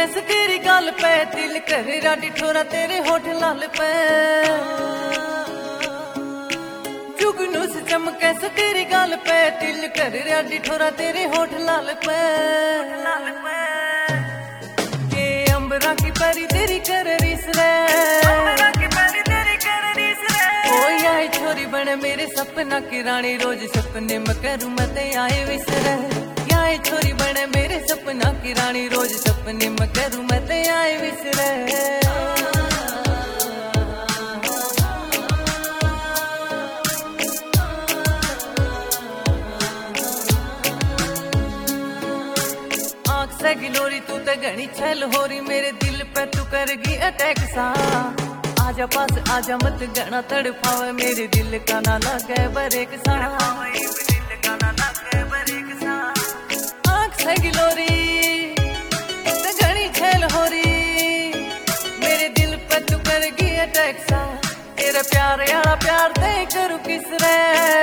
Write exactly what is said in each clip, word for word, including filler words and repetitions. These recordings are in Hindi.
कैसे तेरी गाल पे दिल करे राडी ठोरा तेरे होठ लाल पे जुगनू से चमके से तेरी गाल पे दिल करे राडी ठोरा तेरे होठ लाल पे के अंबरा की परी तेरी कर रीस रे ओ आई छोरी बने मेरे सपना की रानी रोज सपने में करूं मत आए विसरे आए छोरी बने मेरे सपना की रानी रोज सपने में करूं मैं ते आए विसरे आँख से गिलोरी तू ते घनी छल हो रही मेरे दिल पे तू करगी अटैक सा आजा पास आजा मत गणा तड़पावे मेरे दिल का ना लगे बरेक सा गिलोरी घनी छेल हो रही मेरे दिल पे तू करगी अटैक सा तेरा प्यार यारा प्यार दे करूं किस रे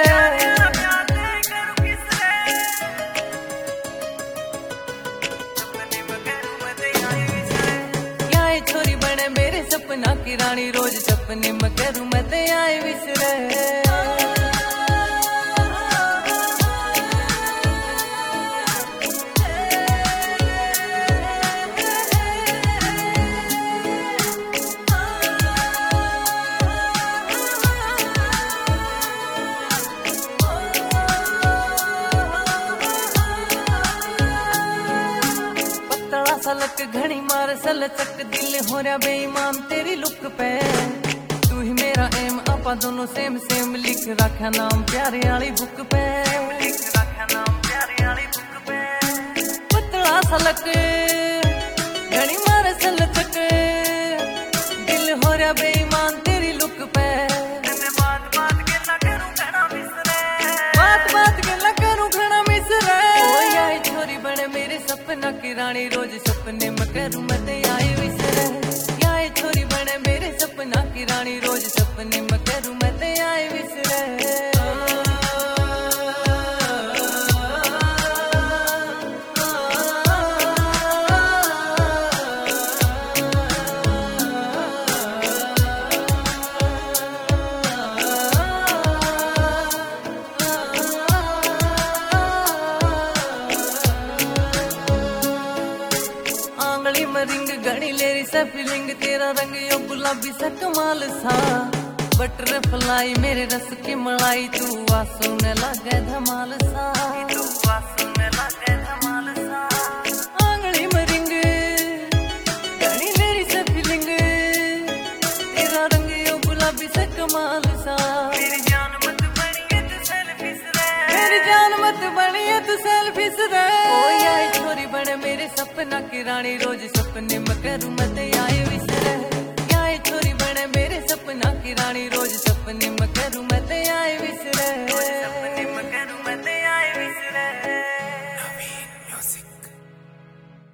आए छोरी बने मेरे सपना की रानी रोज सपने में करूं मैं ते आए विसरे सलक घनी मार सलचक दिल हो रहा बेईमान तेरी लुक पे तू ही मेरा एम आपा दोनों सेम सेम लिख रखा नाम प्यारे वाली बुक पे लिख रखा नाम प्यारे वाली बुक पे पतला सलक घनी मार सलचक दिल हो रहा बेईमान तेरी लुक पे बात बात के ना करूं घना मिसरे बात बात के ना करूं घना मिसरे ओ आई छोरी बने मेरे सपना की रानी रोज सपने में करूं मैं ते आए विसरे आए छोरी बने मेरे सपना की रानी रोज सपने में करूं मैं ते आए विसरे रिंग घनी लेरी सा फीलिंग तेरा रंग यो गुलाबी सा कमाल सा बटरफ्लाई मेरे रस की मलाई तू आंसू ने लगे धमाल सा तू आंसू ने लगे धमाल सा आंगली में रिंग घनी लेरी सा फीलिंग तेरा रंग यो गुलाबी सा कमाल सा मेरी जान मत बनिए तू सेल्फिश रे मेरी जान मत बनिए तू सेल्फिश रे ओ आई छोरी बने मेरे सपना की रानी रोज सपने में करूं मैं ते आए विसरे आए छोरी बने मेरे सपना की रानी रोज सपने में करूं मैं ते आए विसरे।